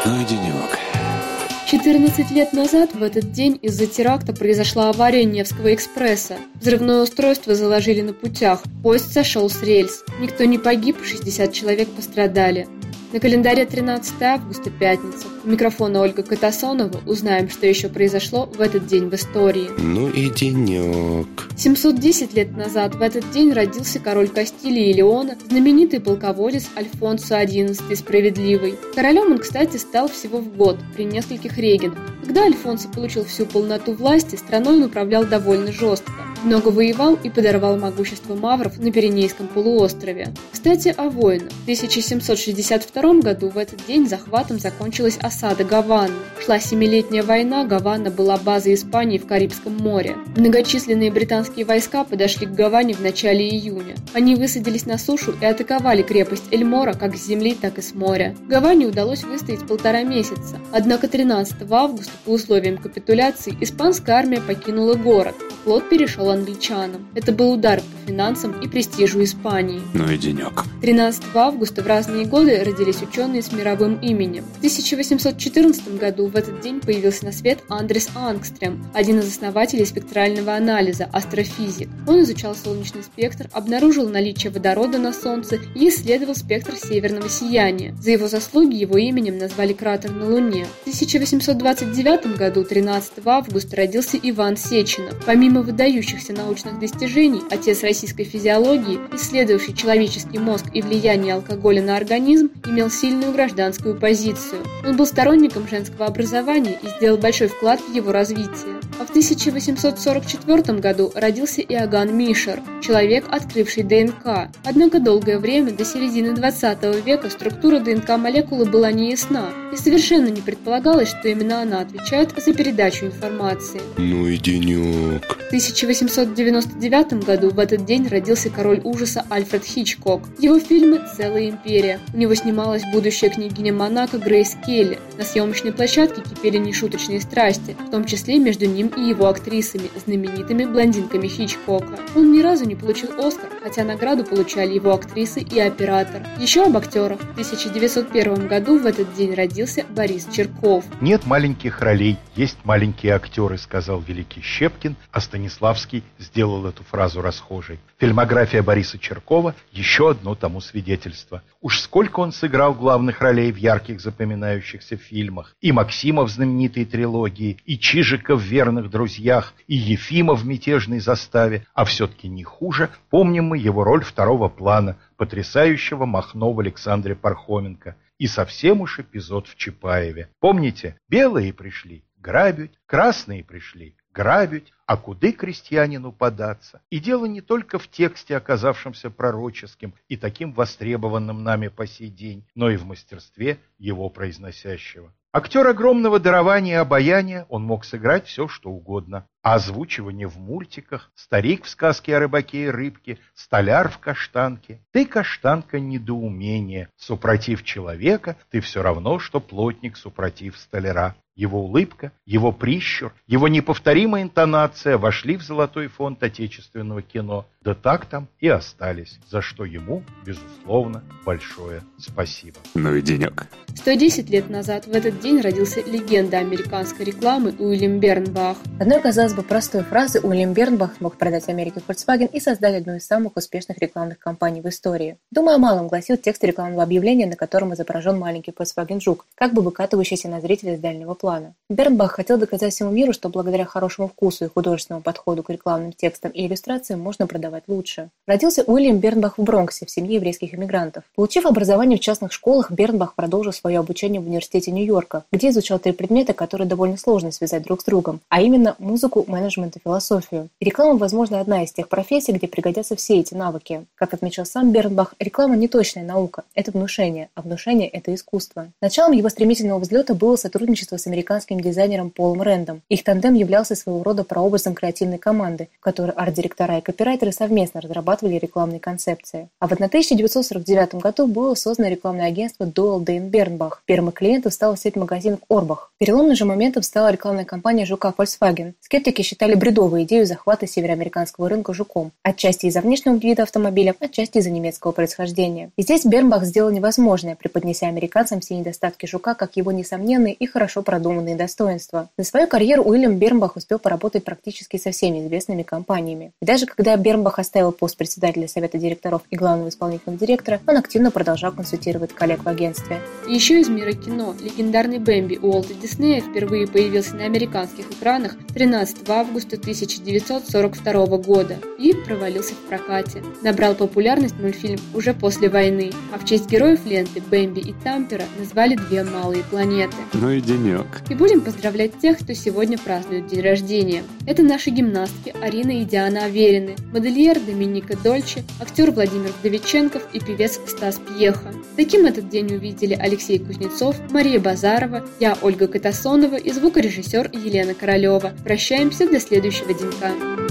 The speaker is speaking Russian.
Ну и денек. 14 лет назад в этот день из-за теракта произошла авария Невского экспресса. Взрывное устройство заложили на путях. Поезд сошел с рельс. Никто не погиб, 60 человек пострадали. На календаре 13 августа, пятница. У микрофона Ольга Катасонова. Узнаем, что еще произошло в этот день в истории. Ну и денек. 710 лет назад в этот день родился король Кастилии и Леона, знаменитый полководец Альфонсо XI Справедливый. Королем он, кстати, стал всего в год, при нескольких регентах. Когда Альфонсо получил всю полноту власти, страной он управлял довольно жестко. Много воевал и подорвал могущество мавров на Пиренейском полуострове. Кстати, о воинах. В 1762 году в этот день захватом закончилась осада Гаваны. Шла 7-летняя война, Гавана была базой Испании в Карибском море. Многочисленные британские войска подошли к Гаване в начале июня. Они высадились на сушу и атаковали крепость Эльмора как с земли, так и с моря. Гаване удалось выстоять 1,5 месяца. Однако 13 августа по условиям капитуляции испанская армия покинула город. Флот перешел англичанам. Это был удар по финансам и престижу Испании. Ну и денек. 13 августа в разные годы родились ученые с мировым именем. В 1814 году в этот день появился на свет Андрес Ангстрем, один из основателей спектрального анализа, астрофизик. Он изучал солнечный спектр, обнаружил наличие водорода на Солнце и исследовал спектр северного сияния. За его заслуги его именем назвали кратер на Луне. В 1829 году, 13 августа, родился Иван Сеченов. Помимо выдающихся научных достижений, отец российской физиологии, исследовавший человеческий мозг и влияние алкоголя на организм, имел сильную гражданскую позицию. Он был сторонником женского образования и сделал большой вклад в его развитие. А в 1844 году родился Иоганн Мишер, человек, открывший ДНК. Однако долгое время, до середины 20 века, структура ДНК-молекулы была неясна, и совершенно не предполагалось, что именно она отвечает за передачу информации. Ну и денек. В 1899 году в этот день родился король ужаса Альфред Хичкок. Его фильмы «Целая империя». У него снималась будущая княгиня Монако Грейс Келли. На съемочной площадке кипели нешуточные страсти, в том числе между ним и его актрисами, знаменитыми блондинками Хичкока. Он ни разу не получил Оскар, хотя награду получали его актрисы и оператор. Еще об актерах. В 1901 году в этот день родился Борис Черков. «Нет маленьких ролей, есть маленькие актеры», сказал великий Щепкин, а Станиславский сделал эту фразу расхожей. Фильмография Бориса Черкова – еще одно тому свидетельство. Уж сколько он сыграл главных ролей в ярких запоминающихся фильмах. И Максима в знаменитой трилогии, и Чижика в «Верных друзьях», и Ефима в «Мятежной заставе». А все-таки не хуже помним мы его роль второго плана, потрясающего Махно в Александре Пархоменко. И совсем уж эпизод в Чапаеве. Помните? Белые пришли грабить, красные пришли грабить, а куды крестьянину податься? И дело не только в тексте, оказавшемся пророческим и таким востребованным нами по сей день, но и в мастерстве его произносящего. Актер огромного дарования и обаяния, он мог сыграть все, что угодно. А озвучивание в мультиках, старик в сказке о рыбаке и рыбке, столяр в каштанке. Ты, каштанка, недоумение, супротив человека, ты все равно, что плотник супротив столяра. Его улыбка, его прищур, его неповторимая интонация вошли в золотой фонд отечественного кино, да так там и остались, за что ему, безусловно, большое спасибо. Ну и денек. 110 лет назад в этот день родился легенда американской рекламы Уильям Бернбах. Одной, казалось бы, простой фразы Уильям Бернбах смог продать Америке Volkswagen и создать одну из самых успешных рекламных кампаний в истории. Думаю, о малом гласил текст рекламного объявления, на котором изображен маленький Volkswagen Жук, как бы выкатывающийся на зрителя с дальнего плана. Бернбах хотел доказать всему миру, что благодаря хорошему вкусу и художественному подходу к рекламным текстам и иллюстрациям можно продавать лучше. Родился Уильям Бернбах в Бронксе в семье еврейских иммигрантов. Получив образование в частных школах, Бернбах продолжил свое обучение в университете Нью-Йорка, где изучал 3 предмета, которые довольно сложно связать друг с другом, а именно музыку, менеджмент и философию. И реклама, возможно, одна из тех профессий, где пригодятся все эти навыки. Как отмечал сам Бернбах, реклама не точная наука, это внушение, а внушение – это искусство. Началом его стремительного взлета было сотрудничество с американским дизайнером Полом Рэндом. Их тандем являлся своего рода прообразом креативной команды, в которой арт-директора и копирайтеры совместно разрабатывали рекламные концепции. А в 1949 году было создано рекламное агентство Doyle Dane Bernbach. Первым клиентом стала сеть магазинов Орбах. Переломным же моментом стала рекламная кампания жука Volkswagen. Скептики Критики считали бредовой идею захвата североамериканского рынка жуком, отчасти из-за внешнего вида автомобиля, отчасти из-за немецкого происхождения. И здесь Бернбах сделал невозможное, преподнеся американцам все недостатки жука как его несомненные и хорошо продуманные достоинства. За свою карьеру Уильям Бернбах успел поработать практически со всеми известными компаниями. И даже когда Бернбах оставил пост председателя совета директоров и главного исполнительного директора, он активно продолжал консультировать коллег в агентстве. И еще из мира кино. Легендарный Бэмби Уолта Диснея впервые появился на американских экранах 13 августа 1942 года и провалился в прокате. Набрал популярность мультфильм уже после войны, а в честь героев ленты Бэмби и Тампера назвали две малые планеты. Ну и денек. И будем поздравлять тех, кто сегодня празднует день рождения. Это наши гимнастки Арина и Диана Аверины, модельер Доминика Дольче, актер Владимир Вдовиченков и певец Стас Пьеха. Таким этот день увидели Алексей Кузнецов, Мария Базарова, я, Ольга Катасонова и звукорежиссер Елена Королева. Прощаемся до следующего денька.